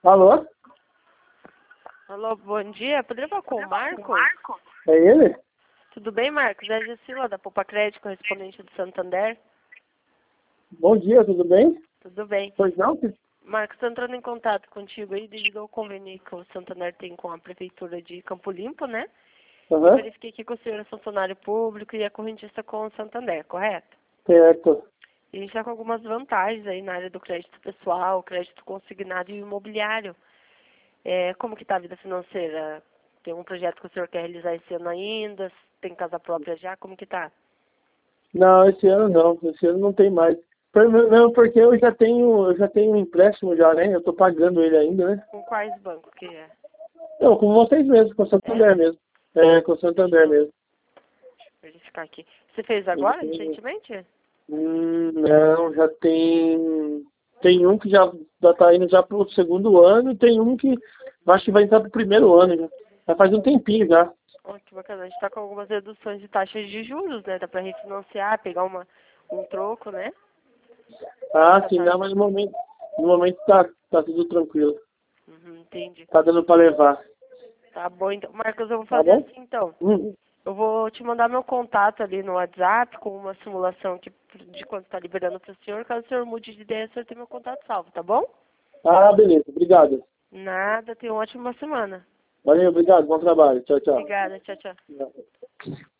Alô? Alô, bom dia. Poderia falar com o Marcos? É ele? Tudo bem, Marcos? É a Gessila, da Poupa Crédito, correspondente do Santander. Bom dia, tudo bem? Tudo bem. Pois não? Marcos, estou entrando em contato contigo aí devido ao convênio que o Santander tem com a Prefeitura de Campo Limpo, né? Eu Aham, verifiquei aqui que o senhor é funcionário público e é correntista com o Santander, correto? certo. E a gente está com algumas vantagens aí na área do crédito pessoal, crédito consignado e imobiliário. Como que está a vida financeira? Tem um projeto que o senhor quer realizar esse ano ainda? Tem casa própria já? Como que tá? Não, esse ano não, esse ano não tem mais. Não, porque eu já tenho um empréstimo já, né? Eu tô pagando ele ainda, né? Com quais bancos que é? Não, com vocês mesmo, com o É? Santander mesmo. É, com o Santander mesmo. Deixa eu verificar aqui. Você fez agora, recentemente? Não, já tem um que já tá indo já pro segundo ano e tem um que eu acho que vai entrar pro primeiro ano já. Já faz um tempinho já. Oh, que bacana. A gente está com algumas reduções de taxas de juros, né? Dá para refinanciar, pegar um troco, né? Ah, Essa sim, não, taxa. mas no momento tá tudo tranquilo. Entendi. Tá dando pra levar. Tá bom, então. Marcos, eu vou Tá fazer bom? assim, então. Hum. Eu vou te mandar meu contato ali no WhatsApp com uma simulação de quanto está liberando para o senhor. Caso o senhor mude de ideia, o senhor tem meu contato salvo, tá bom? Ah, beleza. Obrigado. Nada, tenha uma ótima semana. Valeu, obrigado. Bom trabalho. Tchau, tchau. Obrigada, tchau, tchau. Tchau.